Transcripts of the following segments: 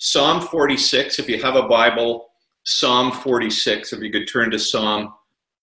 Psalm 46, if you have a Bible, Psalm 46, if you could turn to Psalm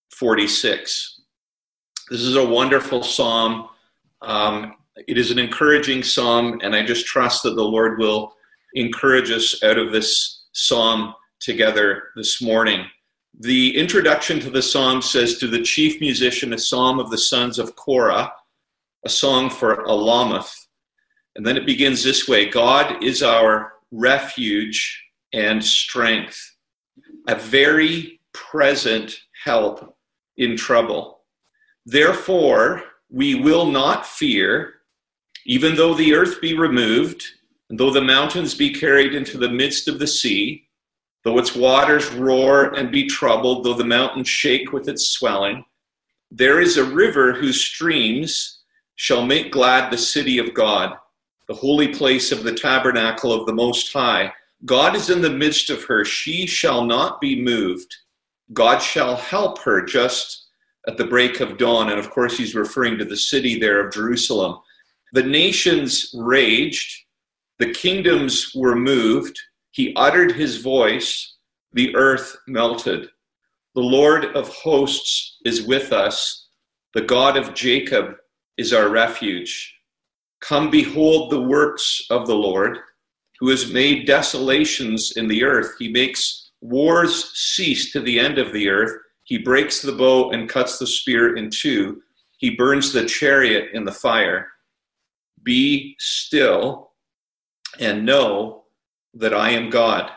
46. This is a wonderful psalm. It is an encouraging psalm, and I just trust that the Lord will encourage us out of this psalm together this morning. The introduction to the psalm says, to the chief musician, a psalm of the sons of Korah, a song for Alamoth. And then it begins this way: God is our refuge and strength, a very present help in trouble. Therefore, we will not fear, even though the earth be removed, and though the mountains be carried into the midst of the sea, though its waters roar and be troubled, though the mountains shake with its swelling. There is a river whose streams shall make glad the city of God, the holy place of the tabernacle of the Most High. God is in the midst of her. She shall not be moved. God shall help her just at the break of dawn. And of course, he's referring to the city there of Jerusalem. The nations raged. The kingdoms were moved. He uttered his voice. The earth melted. The Lord of hosts is with us. The God of Jacob is our refuge. Come, behold the works of the Lord, who has made desolations in the earth. He makes wars cease to the end of the earth. He breaks the bow and cuts the spear in two. He burns the chariot in the fire. Be still and know that I am God.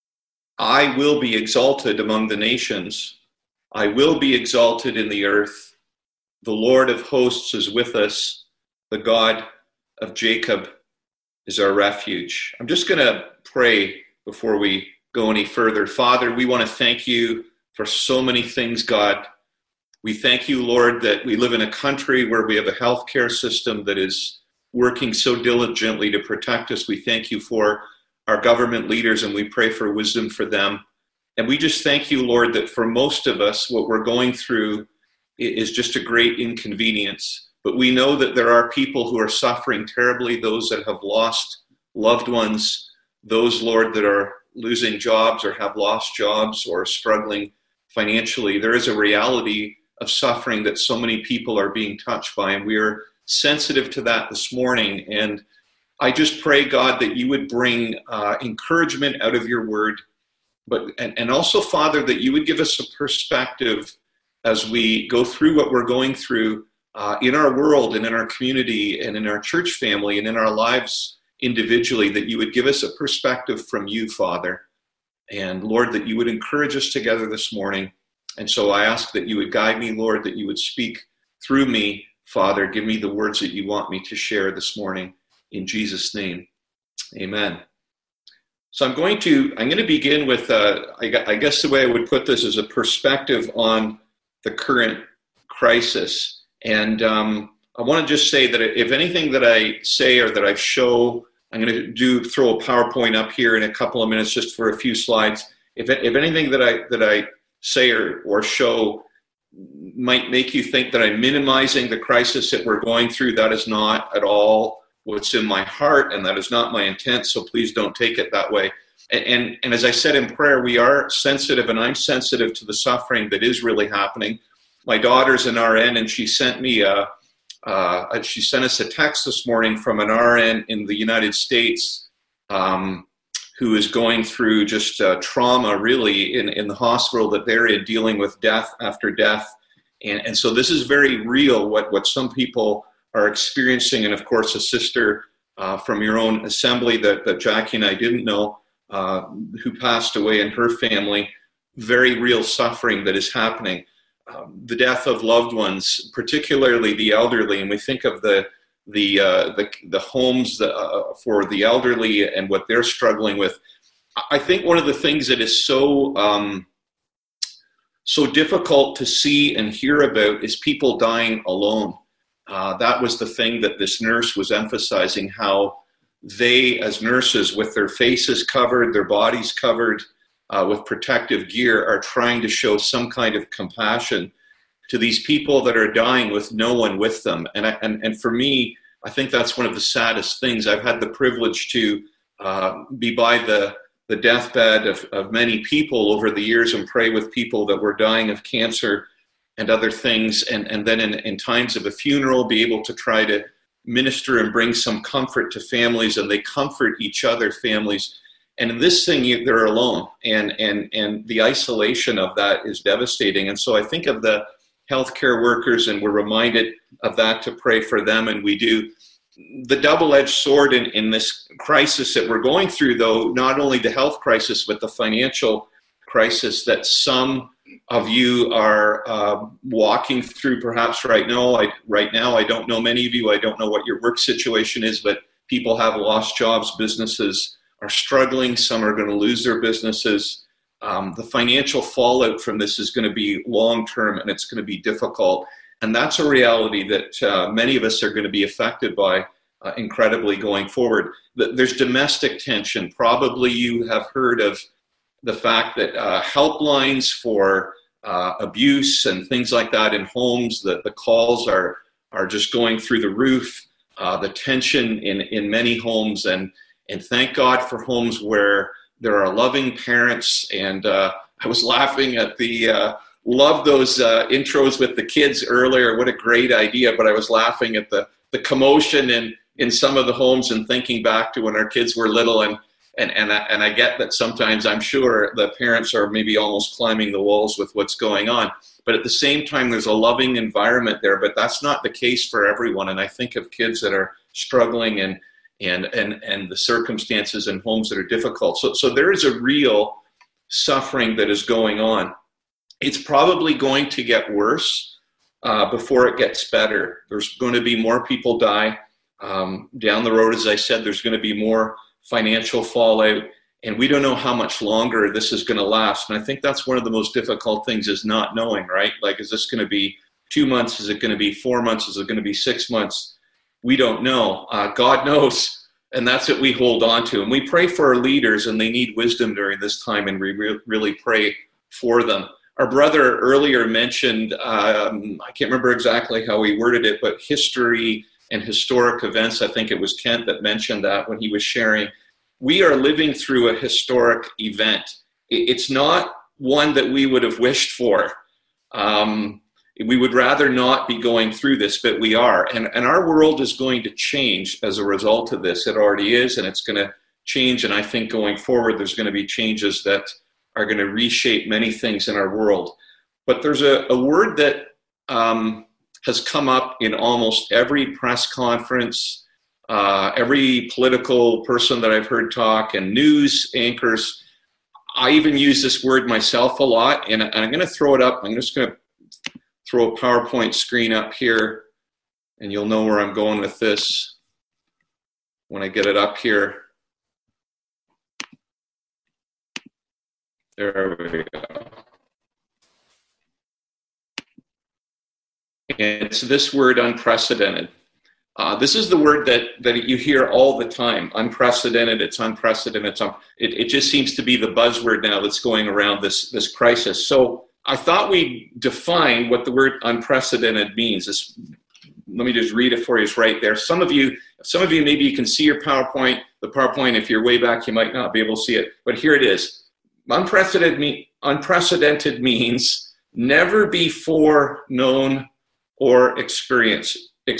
I will be exalted among the nations. I will be exalted in the earth. The Lord of hosts is with us. The God of Jacob is our refuge. I'm just going to pray before we go any further. Father, we want to thank you for so many things, God. We thank you, Lord, that we live in a country where we have a healthcare system that is working so diligently to protect us. We thank you for our government leaders, and we pray for wisdom for them. And we just thank you, Lord, that for most of us, what we're going through is just a great inconvenience. But we know that there are people who are suffering terribly, those that have lost loved ones, those, Lord, that are losing jobs or have lost jobs or struggling financially. There is a reality of suffering that so many people are being touched by, and we are sensitive to that this morning. And I just pray, God, that you would bring encouragement out of your word, and also, Father, that you would give us a perspective as we go through what we're going through in our world and in our community and in our church family and in our lives individually, that you would give us a perspective from you, Father. And Lord, that you would encourage us together this morning. And so I ask that you would guide me, Lord, that you would speak through me, Father. Give me the words that you want me to share this morning. In Jesus' name, amen. So I'm going to begin with, I guess the way I would put this is a perspective on the current crisis. And I want to just say that if anything that I say or that I show, I'm going to throw a PowerPoint up here in a couple of minutes just for a few slides. If anything that I say or show might make you think that I'm minimizing the crisis that we're going through, that is not at all what's in my heart, and that is not my intent, so please don't take it that way. And as I said in prayer, we are sensitive, and I'm sensitive to the suffering that is really happening. My daughter's an RN, and she sent me she sent us a text this morning from an RN in the United States who is going through just trauma, really, in the hospital that they're in, dealing with death after death. And so this is very real, what some people are experiencing. And of course, a sister from your own assembly that Jackie and I didn't know, who passed away, in her family, very real suffering that is happening. The death of loved ones, particularly the elderly, and we think of the homes for the elderly and what they're struggling with. I think one of the things that is so difficult to see and hear about is people dying alone. That was the thing that this nurse was emphasizing, how they, as nurses, with their faces covered, their bodies covered, with protective gear, are trying to show some kind of compassion to these people that are dying with no one with them. And for me, I think that's one of the saddest things. I've had the privilege to be by the deathbed of many people over the years and pray with people that were dying of cancer and other things, and then in times of a funeral, be able to try to minister and bring some comfort to families, and they comfort each other, families. And in this thing, they're alone, and the isolation of that is devastating. And so I think of the healthcare workers, and we're reminded of that to pray for them, and we do. The double-edged sword in this crisis that we're going through, though, not only the health crisis, but the financial crisis that some of you are walking through perhaps right now. I don't know many of you. I don't know what your work situation is, but people have lost jobs. Businesses are struggling. Some are going to lose their businesses. The financial fallout from this is going to be long-term, and it's going to be difficult. And that's a reality that many of us are going to be affected by incredibly going forward. There's domestic tension. Probably you have heard of the fact that helplines for abuse and things like that in homes, the calls are just going through the roof. The tension in many homes, and thank God for homes where there are loving parents. And I was laughing at love those intros with the kids earlier. What a great idea. But I was laughing at the commotion in some of the homes and thinking back to when our kids were little. And I get that sometimes I'm sure the parents are maybe almost climbing the walls with what's going on. But at the same time, there's a loving environment there. But that's not the case for everyone. And I think of kids that are struggling and the circumstances in homes that are difficult. So there is a real suffering that is going on. It's probably going to get worse before it gets better. There's going to be more people die down the road. As I said, there's going to be more financial fallout, and we don't know how much longer this is going to last. And I think that's one of the most difficult things, is not knowing, right? Like, is this going to be 2 months? Is it going to be 4 months? Is it going to be 6 months? We don't know. God knows, and that's what we hold on to. And we pray for our leaders, and they need wisdom during this time, and we really pray for them. Our brother earlier mentioned, I can't remember exactly how he worded it, but history and historic events. I think it was Kent that mentioned that when he was sharing. We are living through a historic event. It's not one that we would have wished for. We would rather not be going through this, but we are. And our world is going to change as a result of this. It already is, and it's going to change. And I think going forward, there's going to be changes that are going to reshape many things in our world. But there's a word that has come up in almost every press conference, every political person that I've heard talk, and news anchors. I even use this word myself a lot, and I'm going to throw it up. I'm just going to throw a PowerPoint screen up here, and you'll know where I'm going with this when I get it up here. There we go. And it's this word, unprecedented. This is the word that you hear all the time. Unprecedented, it's unprecedented. It just seems to be the buzzword now that's going around this crisis. So I thought we'd define what the word unprecedented means. Let me just read it for you. It's right there. Some of you, maybe you can see your PowerPoint. The PowerPoint, if you're way back, you might not be able to see it. But here it is. Unprecedented means never before known or experienced,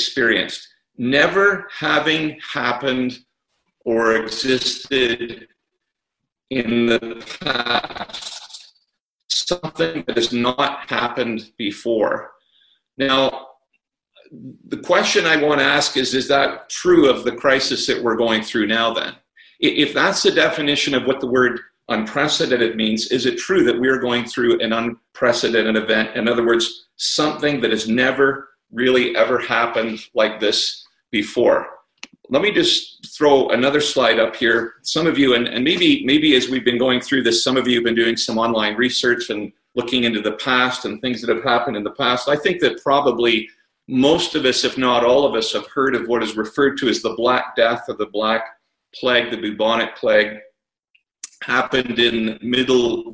never having happened or existed in the past, something that has not happened before. Now, the question I want to ask is that true of the crisis that we're going through now then? If that's the definition of what the word unprecedented means, is it true that we are going through an unprecedented event? In other words, something that has never really ever happened like this before. Let me just throw another slide up here. Some of you, and maybe as we've been going through this, some of you have been doing some online research and looking into the past and things that have happened in the past. I think that probably most of us, if not all of us, have heard of what is referred to as the Black Death or the Black Plague, the bubonic plague. Happened in medieval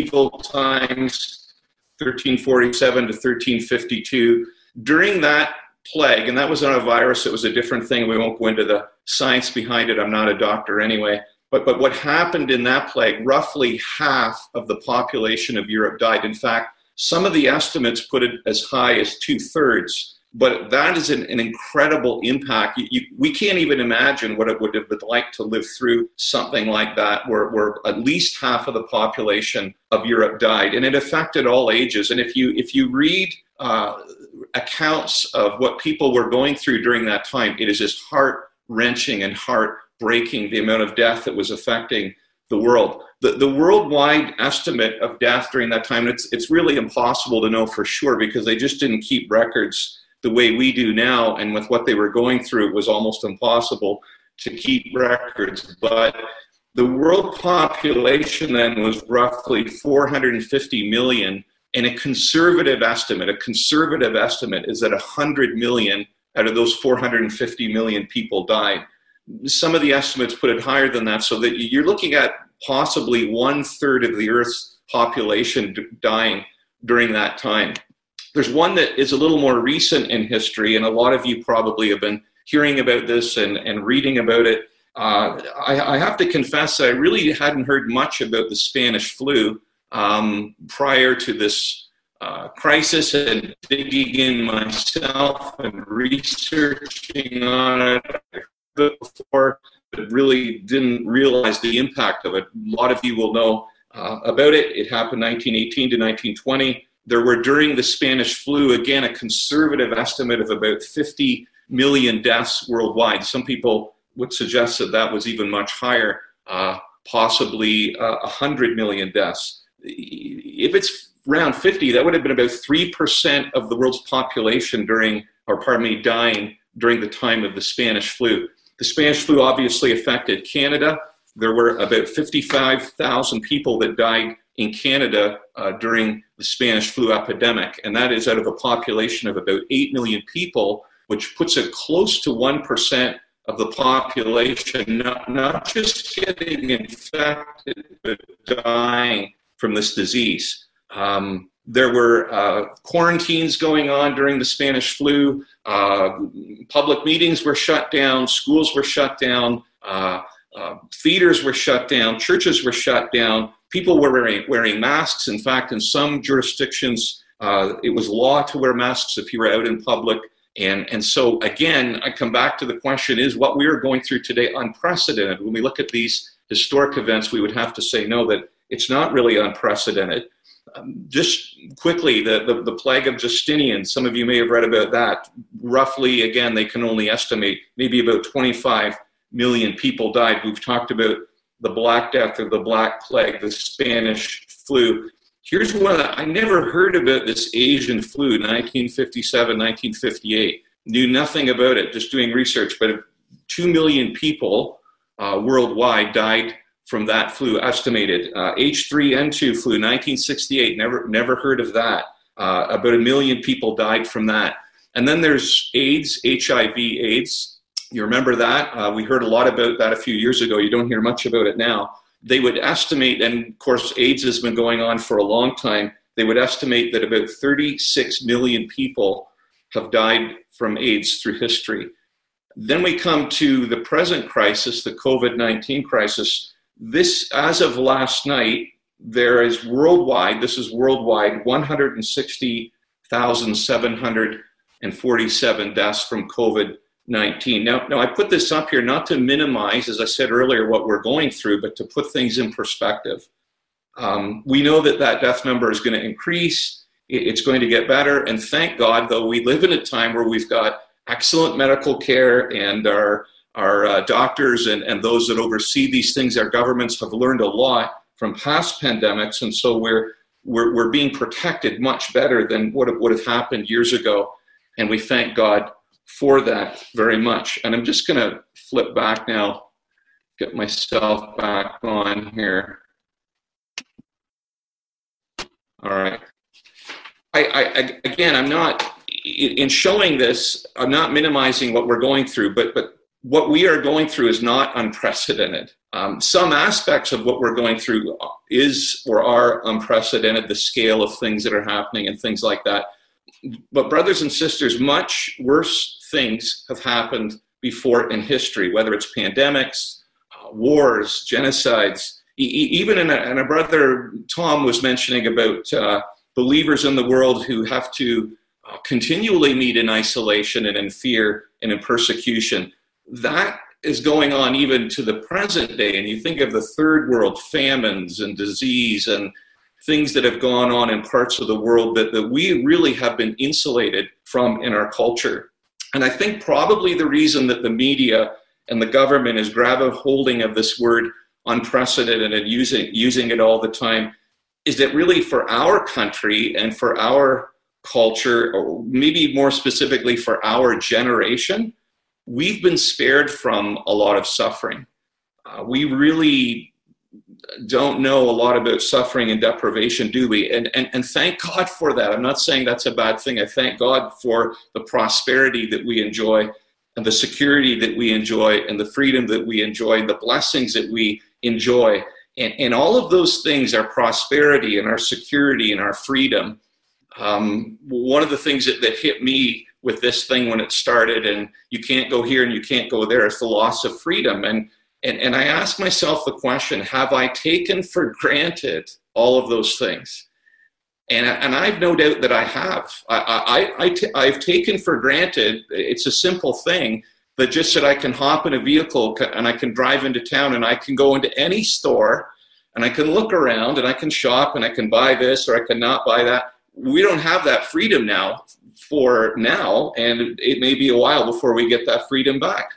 times, 1347 to 1352. During that plague, and that was not a virus, it was a different thing. We won't go into the science behind it. I'm not a doctor anyway. But what happened in that plague, roughly half of the population of Europe died. In fact, some of the estimates put it as high as 2/3. But that is an incredible impact. We can't even imagine what it would have been like to live through something like that, where at least half of the population of Europe died. And it affected all ages. And if you read accounts of what people were going through during that time, it is just heart-wrenching and heartbreaking, the amount of death that was affecting the world. The worldwide estimate of death during that time, it's really impossible to know for sure because they just didn't keep records the way we do now, and with what they were going through, it was almost impossible to keep records. But the world population then was roughly 450 million, and a conservative estimate is that 100 million out of those 450 million people died. Some of the estimates put it higher than that, so that you're looking at possibly 1/3 of the Earth's population dying during that time. There's one that is a little more recent in history, and a lot of you probably have been hearing about this and reading about it. I have to confess that I really hadn't heard much about the Spanish flu prior to this crisis, and digging in myself and researching on it before, but really didn't realize the impact of it. A lot of you will know about it. It happened 1918 to 1920. There were, during the Spanish flu, again, a conservative estimate of about 50 million deaths worldwide. Some people would suggest that that was even much higher, possibly 100 million deaths. If it's around 50, that would have been about 3% of the world's population dying during the time of the Spanish flu. The Spanish flu obviously affected Canada. There were about 55,000 people that died in Canada during the Spanish flu epidemic, and that is out of a population of about 8 million people, which puts it close to 1% of the population, not just getting infected, but dying from this disease. There were quarantines going on during the Spanish flu. Public meetings were shut down. Schools were shut down. Theaters were shut down. Churches were shut down. People were wearing masks. In fact, in some jurisdictions, it was law to wear masks if you were out in public. And so, again, I come back to the question, is what we are going through today unprecedented? When we look at these historic events, we would have to say no, that it's not really unprecedented. Just quickly, the plague of Justinian, some of you may have read about that. Roughly, again, they can only estimate maybe about 25 million people died. We've talked about the Black Death or the Black Plague, the Spanish flu. Here's one that I never heard about, this Asian flu, 1957, 1958. Knew nothing about it, just doing research, but 2 million people worldwide died from that flu, estimated. H3N2 flu, 1968, never heard of that. About 1 million people died from that. And then there's AIDS, HIV AIDS. You remember that? We heard a lot about that a few years ago. You don't hear much about it now. They would estimate, and of course AIDS has been going on for a long time, they would estimate that about 36 million people have died from AIDS through history. Then we come to the present crisis, the COVID-19 crisis. This, as of last night, there is worldwide, 160,747 deaths from COVID-19. Now, I put this up here not to minimize, as I said earlier, what we're going through, but to put things in perspective. We know that death number is going to increase. It's going to get better. And thank God, though, we live in a time where we've got excellent medical care, and our doctors and those that oversee these things, our governments have learned a lot from past pandemics. And so we're being protected much better than what would have happened years ago. And we thank God for that very much. And I'm just going to flip back now, get myself back on here. All right. Again, I'm not, in showing this, I'm not minimizing what we're going through, but what we are going through is not unprecedented. Some aspects of what we're going through is or are unprecedented, the scale of things that are happening and things like that. But brothers and sisters, much worse things have happened before in history, whether it's pandemics, wars, genocides. Even in a brother Tom was mentioning about believers in the world who have to continually meet in isolation and in fear and in persecution. That is going on even to the present day. And you think of the third world famines and disease and things that have gone on in parts of the world that we really have been insulated from in our culture. And I think probably the reason that the media and the government is grabbing holding of this word unprecedented and using it all the time is that really for our country and for our culture, or maybe more specifically for our generation, we've been spared from a lot of suffering. We really don't know a lot about suffering and deprivation, do we? And thank God for that. I'm not saying that's a bad thing. I thank God for the prosperity that we enjoy and the security that we enjoy and the freedom that we enjoy and the blessings that we enjoy. And all of those things, our prosperity and our security and our freedom. One of the things that hit me with this thing when it started, and you can't go here and you can't go there, is the loss of freedom. And I ask myself the question, have I taken for granted all of those things? And I've no doubt that I have. I've taken for granted, it's a simple thing, that just that I can hop in a vehicle and I can drive into town and I can go into any store and I can look around and I can shop and I can buy this or I can not buy that. We don't have that freedom now for now, and it may be a while before we get that freedom back.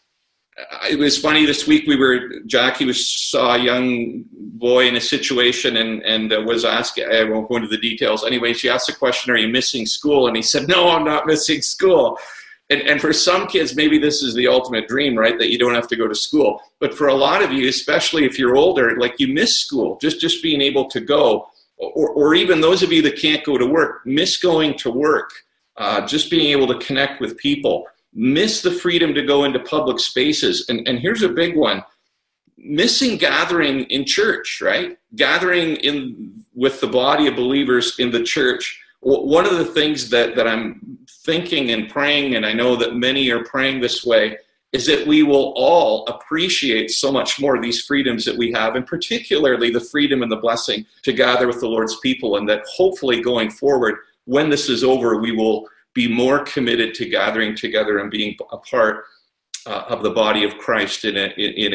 It was funny this week. Jackie saw a young boy in a situation and was asking. I won't go into the details. Anyway, she asked the question, "Are you missing school?" And he said, "No, I'm not missing school." And for some kids, maybe this is the ultimate dream, right? That you don't have to go to school. But for a lot of you, especially if you're older, like you miss school, just being able to go, or even those of you that can't go to work, miss going to work, just being able to connect with people. Miss the freedom to go into public spaces. And here's a big one. Missing gathering in church, right? Gathering with the body of believers in the church. One of the things that I'm thinking and praying, and I know that many are praying this way, is that we will all appreciate so much more these freedoms that we have, and particularly the freedom and the blessing to gather with the Lord's people, and that hopefully going forward, when this is over, we will be more committed to gathering together and being a part of the body of Christ in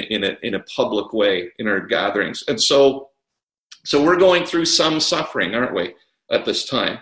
a public way in our gatherings. And so we're going through some suffering, aren't we, at this time?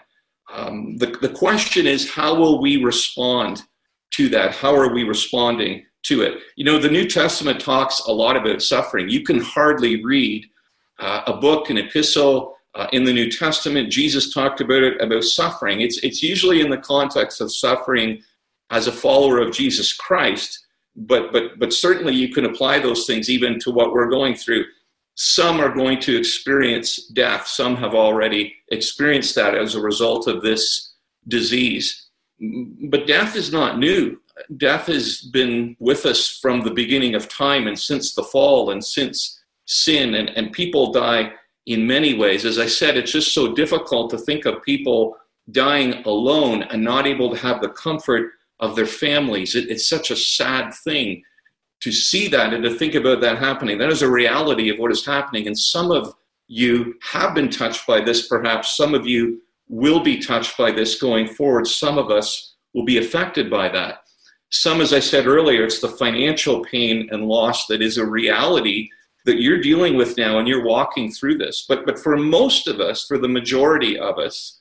The question is, how will we respond to that? How are we responding to it? You know, the New Testament talks a lot about suffering. You can hardly read a book, an epistle, in the New Testament, Jesus talked about suffering. It's usually in the context of suffering as a follower of Jesus Christ, but certainly you can apply those things even to what we're going through. Some are going to experience death. Some have already experienced that as a result of this disease. But death is not new. Death has been with us from the beginning of time and since the fall and since sin, and people die in many ways. As I said, it's just so difficult to think of people dying alone and not able to have the comfort of their families. It's such a sad thing to see that and to think about that happening. That is a reality of what is happening. And some of you have been touched by this, perhaps. Some of you will be touched by this going forward. Some of us will be affected by that. Some, as I said earlier, it's the financial pain and loss that is a reality that you're dealing with now, and you're walking through this. But for most of us, for the majority of us,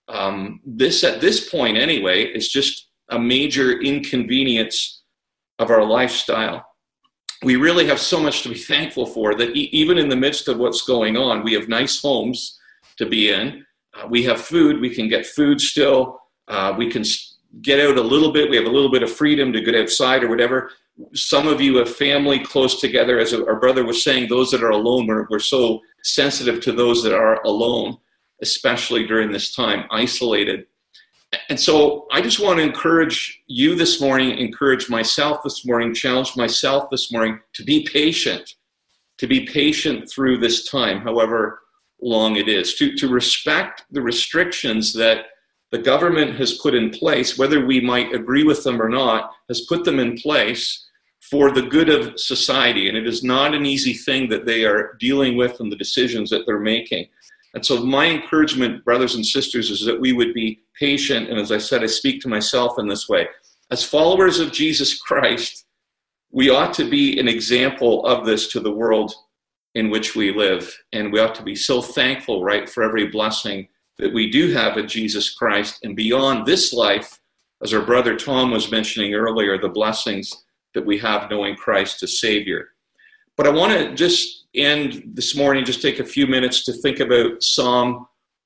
this at this point anyway is just a major inconvenience of our lifestyle. We really have so much to be thankful for that even in the midst of what's going on, we have nice homes to be in. We have food. We can get food still. We can get out a little bit. We have a little bit of freedom to get outside or whatever. Some of you have family close together. As our brother was saying, those that are alone, we're so sensitive to those that are alone, especially during this time, isolated. And so I just want to encourage you this morning, encourage myself this morning, challenge myself this morning to be patient through this time, however long it is, to respect the restrictions that the government has put in place, whether we might agree with them or not, has put them in place for the good of society. And it is not an easy thing that they are dealing with and the decisions that they're making. And so my encouragement, brothers and sisters, is that we would be patient. And as I said, I speak to myself in this way. As followers of Jesus Christ, we ought to be an example of this to the world in which we live. And we ought to be so thankful, right, for every blessing that we do have in Jesus Christ. And beyond this life, as our brother Tom was mentioning earlier, the blessings that we have knowing Christ as Savior. But I want to just end this morning, just take a few minutes to think about Psalm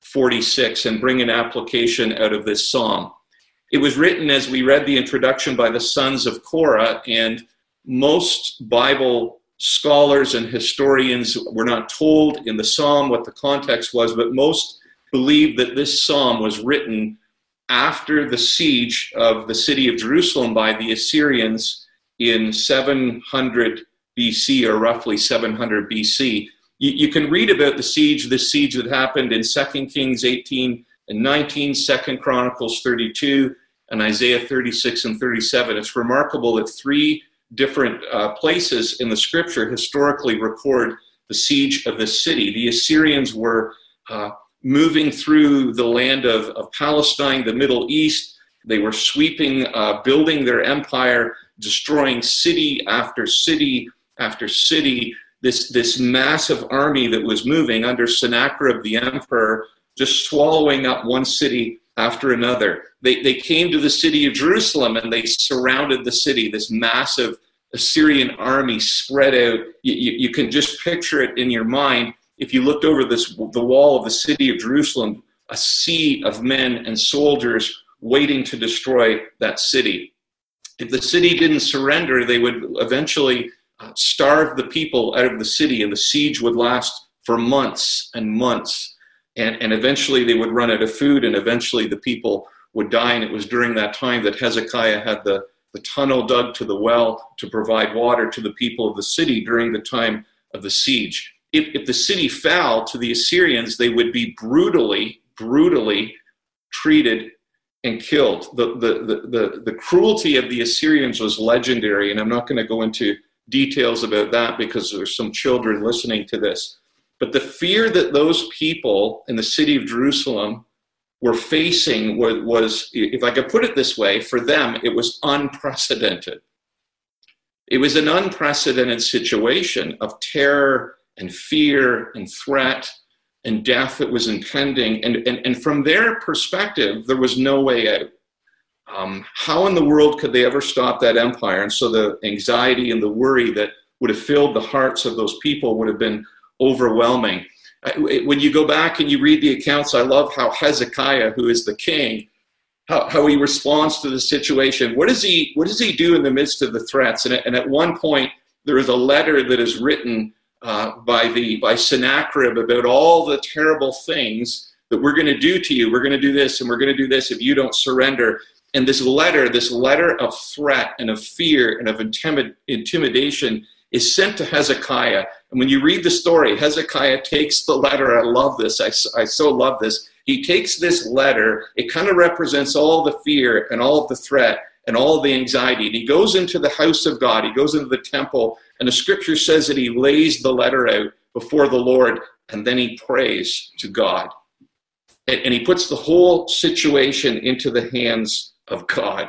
46 and bring an application out of this psalm. It was written, as we read the introduction, by the sons of Korah, and most Bible scholars and historians were not told in the psalm what the context was, but most believe that this psalm was written after the siege of the city of Jerusalem by the Assyrians in 700 BC, or roughly 700 BC. You can read about this siege that happened in 2 Kings 18 and 19, 2 Chronicles 32, and Isaiah 36 and 37. It's remarkable that three different places in the scripture historically record the siege of this city. The Assyrians were moving through the land of Palestine, the Middle East. They were sweeping, building their empire, destroying city after city after city. This massive army that was moving under Sennacherib the emperor, just swallowing up one city after another. They came to the city of Jerusalem and they surrounded the city. This massive Assyrian army spread out. You can just picture it in your mind. If you looked over the wall of the city of Jerusalem, a sea of men and soldiers waiting to destroy that city. If the city didn't surrender, they would eventually starve the people out of the city, and the siege would last for months and months. And eventually they would run out of food, and eventually the people would die. And it was during that time that Hezekiah had the tunnel dug to the well to provide water to the people of the city during the time of the siege. If the city fell to the Assyrians, they would be brutally treated and killed. The cruelty of the Assyrians was legendary, and I'm not going to go into details about that because there's some children listening to this. But the fear that those people in the city of Jerusalem were facing was, if I could put it this way, for them, it was unprecedented. It was an unprecedented situation of terror and fear and threat and death that was impending. And from their perspective, there was no way out. How in the world could they ever stop that empire? And so the anxiety and the worry that would have filled the hearts of those people would have been overwhelming. When you go back and you read the accounts, I love how Hezekiah, who is the king, how he responds to the situation. What does he do in the midst of the threats? And at one point, there is a letter that is written by Sennacherib about all the terrible things that we're going to do to you. We're going to do this and we're going to do this if you don't surrender. And this letter of threat and of fear and of intimidation is sent to Hezekiah. And when you read the story, Hezekiah takes the letter. I love this. I so love this. He takes this letter. It kind of represents all the fear and all of the threat and all of the anxiety. And he goes into the house of God. He goes into the temple. And the scripture says that he lays the letter out before the Lord. And then he prays to God. And he puts the whole situation into the hands of God.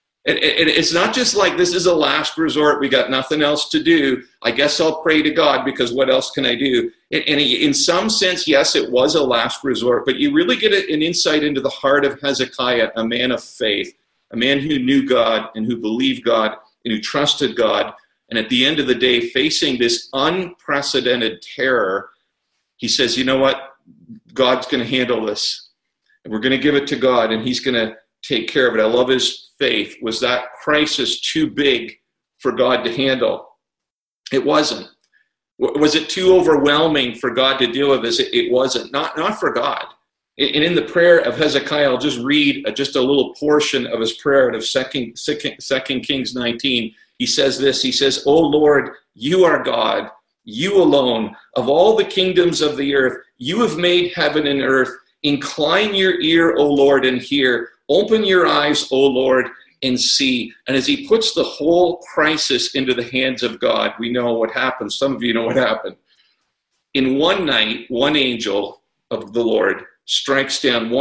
It's not just like this is a last resort. We got nothing else to do. I guess I'll pray to God because what else can I do? And in some sense, yes, it was a last resort, but you really get an insight into the heart of Hezekiah, a man of faith, a man who knew God and who believed God and who trusted God. And at the end of the day, facing this unprecedented terror, he says, you know what? God's going to handle this. And we're going to give it to God, and he's going to take care of it. I love his faith. Was that crisis too big for God to handle? It wasn't. Was it too overwhelming for God to deal with this? It wasn't. Not for God. And in the prayer of Hezekiah, I'll just read just a little portion of his prayer out of 2 Kings 19. He says this. He says, "O Lord, you are God, you alone. Of all the kingdoms of the earth, you have made heaven and earth, Incline your ear, O Lord, and hear. Open your eyes, O Lord, and see. And as he puts the whole crisis into the hands of God, we know what happened. Some of you know what happened. In one night, one angel of the Lord strikes down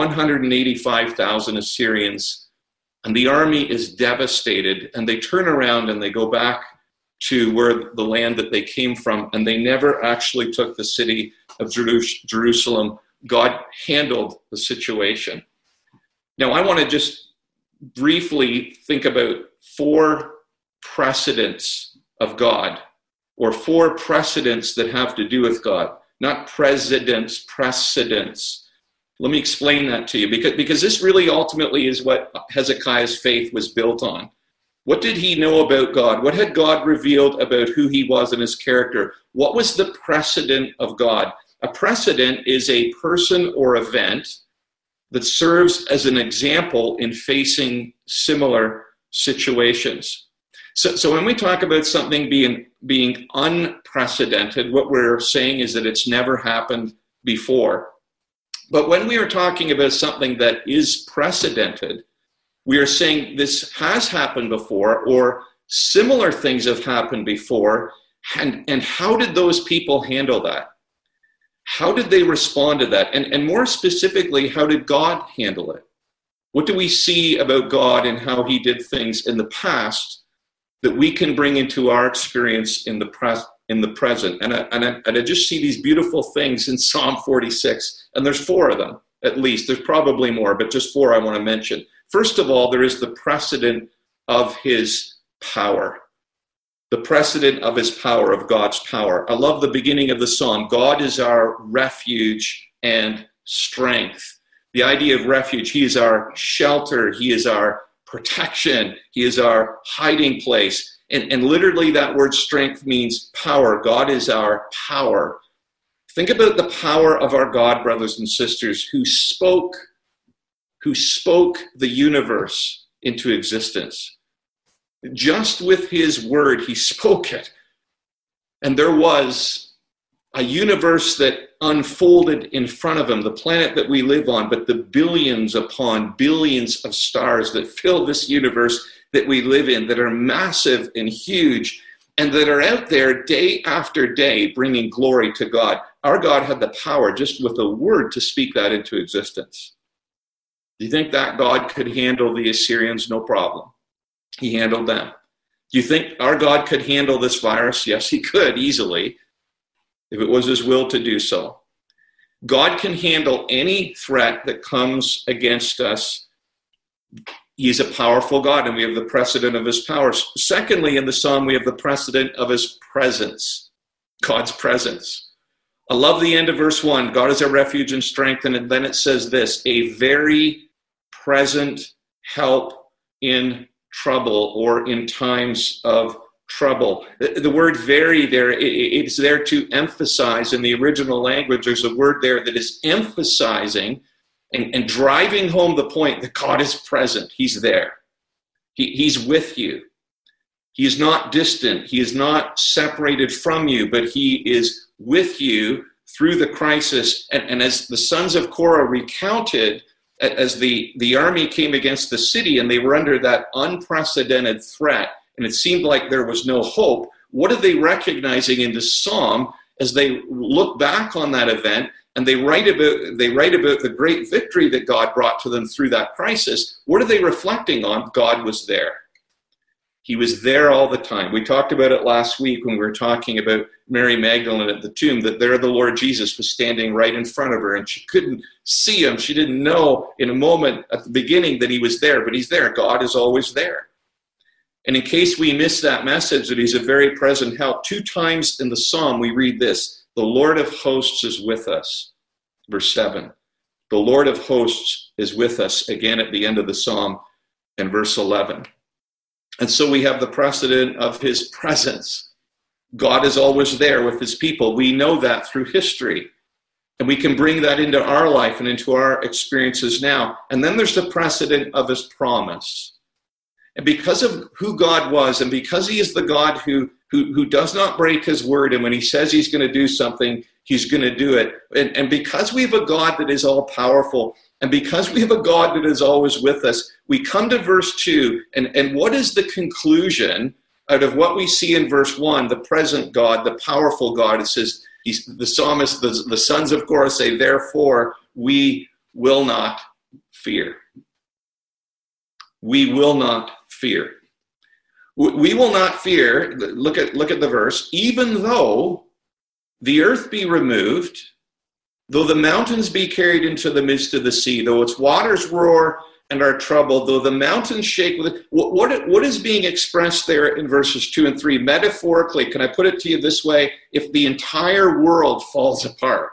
185,000 Assyrians, and the army is devastated, and they turn around and they go back to where the land that they came from, and they never actually took the city of Jerusalem. God handled the situation. Now, I want to just briefly think about 4 precedents of God, or 4 precedents that have to do with God, not presidents, precedents. Let me explain that to you, because this really ultimately is what Hezekiah's faith was built on. What did he know about God? What had God revealed about who he was and his character? What was the precedent of God? A precedent is a person or event that serves as an example in facing similar situations. So when we talk about something being unprecedented, what we're saying is that it's never happened before. But when we are talking about something that is precedented, we are saying this has happened before, or similar things have happened before, and how did those people handle that? How did they respond to that? And more specifically, how did God handle it? What do we see about God and how he did things in the past that we can bring into our experience in the present? And I just see these beautiful things in Psalm 46, and there's 4 of them, at least. There's probably more, but just 4 I want to mention. First of all, there is the precedent of his power. The precedent of his power, of God's power. I love the beginning of the psalm. God is our refuge and strength. The idea of refuge, he is our shelter, he is our protection, he is our hiding place. And literally that word strength means power. God is our power. Think about the power of our God, brothers and sisters, who spoke the universe into existence. Just with his word, he spoke it. And there was a universe that unfolded in front of him, the planet that we live on, but the billions upon billions of stars that fill this universe that we live in, that are massive and huge, and that are out there day after day bringing glory to God. Our God had the power just with a word to speak that into existence. Do you think that God could handle the Assyrians? No problem. He handled them. Do you think our God could handle this virus? Yes, he could easily, if it was his will to do so. God can handle any threat that comes against us. He's a powerful God, and we have the precedent of his power. Secondly, in the psalm, we have the precedent of his presence, God's presence. I love the end of verse 1. God is our refuge and strength, and then it says this, a very present help in trouble, or in times of trouble. The word very there, it's there to emphasize. In the original language, there's a word there that is emphasizing and driving home the point that God is present. He's there. He's with you. He is not distant. He is not separated from you, but he is with you through the crisis. And as the sons of Korah recounted, as the army came against the city and they were under that unprecedented threat, and it seemed like there was no hope, what are they recognizing in this psalm as they look back on that event and they write about the great victory that God brought to them through that crisis? What are they reflecting on? God was there. He was there all the time. We talked about it last week when we were talking about Mary Magdalene at the tomb, that there the Lord Jesus was standing right in front of her, and she couldn't see him. She didn't know in a moment at the beginning that he was there, but he's there. God is always there. And in case we miss that message that he's a very present help, 2 times in the psalm we read this, the Lord of hosts is with us. Verse 7. The Lord of hosts is with us, again at the end of the psalm, in verse 11. And so we have the precedent of his presence. God is always there with his people. We know that through history. And we can bring that into our life and into our experiences now. And then there's the precedent of his promise. And because of who God was, and because he is the God who does not break his word, and when he says he's going to do something, he's going to do it. And because we have a God that is all powerful, and because we have a God that is always with us, we come to verse 2, and what is the conclusion out of what we see in verse 1, the present God, the powerful God? It says, the psalmist, the sons of Korah say, therefore we will not fear. We will not fear. We will not fear, look at the verse, even though the earth be removed, though the mountains be carried into the midst of the sea, though its waters roar and are troubled, though the mountains shake. What is being expressed there in verses 2 and 3? Metaphorically, can I put it to you this way? If the entire world falls apart,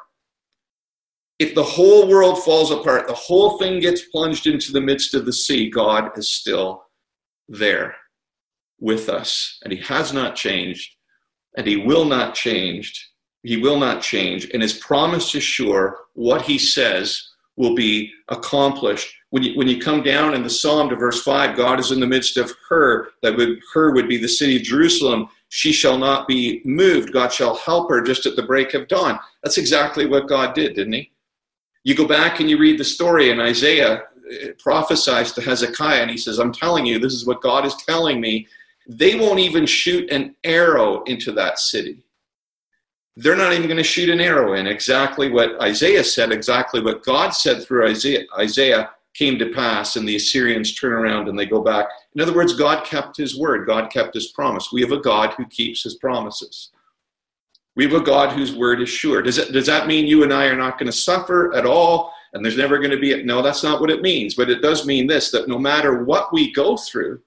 if the whole world falls apart, the whole thing gets plunged into the midst of the sea, God is still there with us. And he has not changed, and he will not change. He will not change. And his promise is sure. What he says will be accomplished. When you come down in the Psalm to verse 5, God is in the midst of her. Her would be the city of Jerusalem. She shall not be moved. God shall help her just at the break of dawn. That's exactly what God did, didn't he? You go back and you read the story, and Isaiah prophesies to Hezekiah, and he says, I'm telling you, this is what God is telling me. They won't even shoot an arrow into that city. They're not even going to shoot an arrow in. Exactly what Isaiah said, exactly what God said through Isaiah came to pass, and the Assyrians turn around and they go back. In other words, God kept his word. God kept his promise. We have a God who keeps his promises. We have a God whose word is sure. Does that mean you and I are not going to suffer at all, and there's never going to be no, that's not what it means. But it does mean this, that no matter what we go through,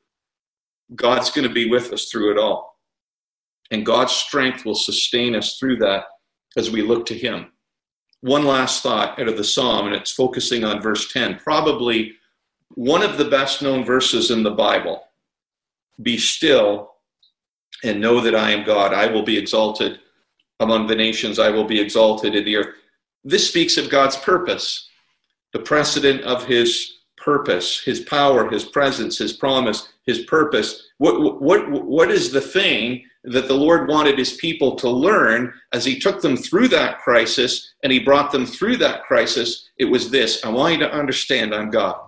God's going to be with us through it all. And God's strength will sustain us through that as we look to him. One last thought out of the psalm, and it's focusing on verse 10, probably one of the best known verses in the Bible. Be still and know that I am God. I will be exalted among the nations. I will be exalted in the earth. This speaks of God's purpose, the precedent of his purpose, his power, his presence, his promise, his purpose. What is the thing that the Lord wanted his people to learn as he took them through that crisis and he brought them through that crisis? It was this: I want you to understand I'm God.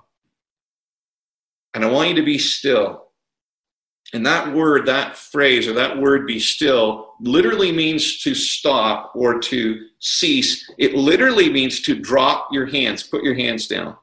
And I want you to be still. And that word, that phrase, or that word be still, literally means to stop or to cease. It literally means to drop your hands, put your hands down.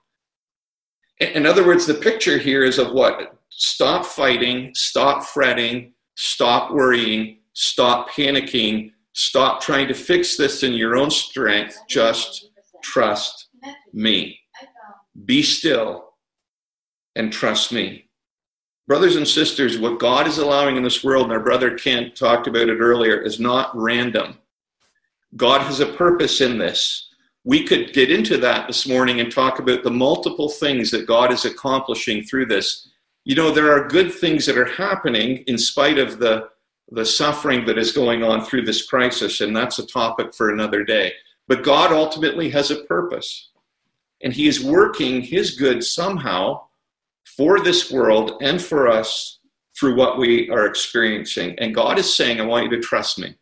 In other words, the picture here is of what? Stop fighting, stop fretting, stop worrying, stop panicking, stop trying to fix this in your own strength. Just trust me. Be still and trust me. Brothers and sisters, what God is allowing in this world, and our brother Kent talked about it earlier, is not random. God has a purpose in this. We could get into that this morning and talk about the multiple things that God is accomplishing through this. You know, there are good things that are happening in spite of the suffering that is going on through this crisis, and that's a topic for another day. But God ultimately has a purpose, and he is working his good somehow for this world and for us through what we are experiencing. And God is saying, I want you to trust me.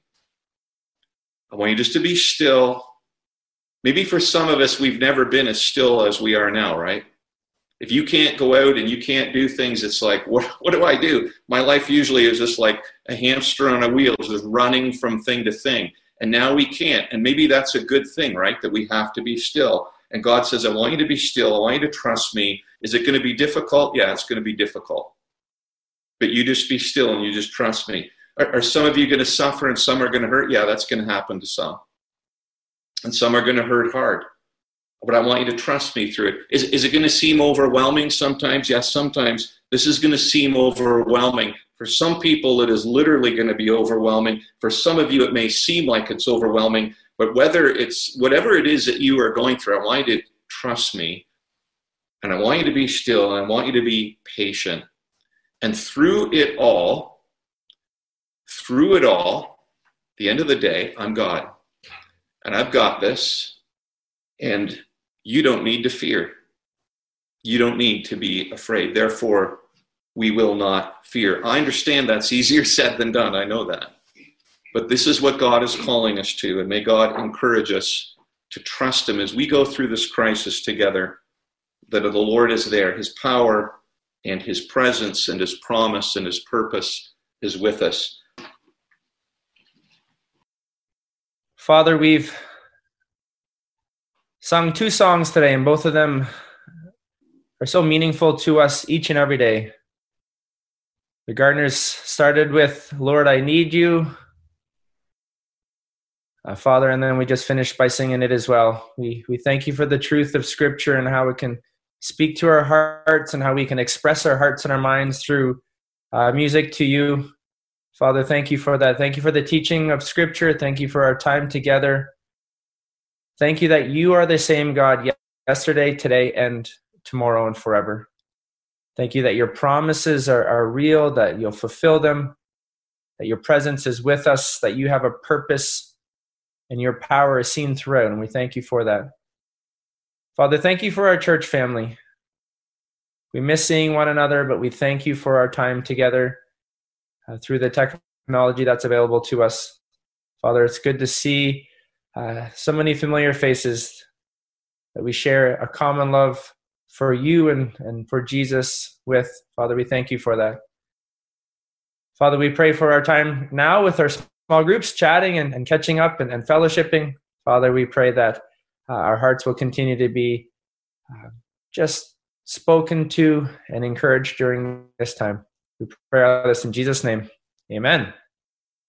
I want you just to be still. Maybe for some of us, we've never been as still as we are now, right? If you can't go out and you can't do things, it's like, what do I do? My life usually is just like a hamster on a wheel, just running from thing to thing. And now we can't. And maybe that's a good thing, right? That we have to be still. And God says, I want you to be still. I want you to trust me. Is it going to be difficult? Yeah, it's going to be difficult. But you just be still and you just trust me. Are some of you going to suffer and some are going to hurt? Yeah, that's going to happen to some. And some are going to hurt hard. But I want you to trust me through it. Is it going to seem overwhelming sometimes? Yes, sometimes. This is going to seem overwhelming. For some people, it is literally going to be overwhelming. For some of you, it may seem like it's overwhelming. But whatever it is that you are going through, I want you to trust me. And I want you to be still. And I want you to be patient. And through it all, at the end of the day, I'm God. And I've got this. And you don't need to fear. You don't need to be afraid. Therefore, we will not fear. I understand that's easier said than done. I know that. But this is what God is calling us to, and may God encourage us to trust him as we go through this crisis together, that the Lord is there. His power and his presence and his promise and his purpose is with us. Father, we've sung 2 songs today, and both of them are so meaningful to us each and every day. The Gardeners started with, Lord, I need you. Father, and then we just finished by singing it as well. We thank you for the truth of Scripture and how it can speak to our hearts and how we can express our hearts and our minds through music to you. Father, thank you for that. Thank you for the teaching of Scripture. Thank you for our time together. Thank you that you are the same God yesterday, today, and tomorrow and forever. Thank you that your promises are real, that you'll fulfill them, that your presence is with us, that you have a purpose and your power is seen throughout, and we thank you for that. Father, thank you for our church family. We miss seeing one another, but we thank you for our time together through the technology that's available to us. Father, it's good to see so many familiar faces, that we share a common love for you and for Jesus with. Father, we thank you for that. Father, we pray for our time now with our small groups, chatting and catching up and fellowshipping. Father, we pray that our hearts will continue to be just spoken to and encouraged during this time. We pray all this in Jesus' name. Amen.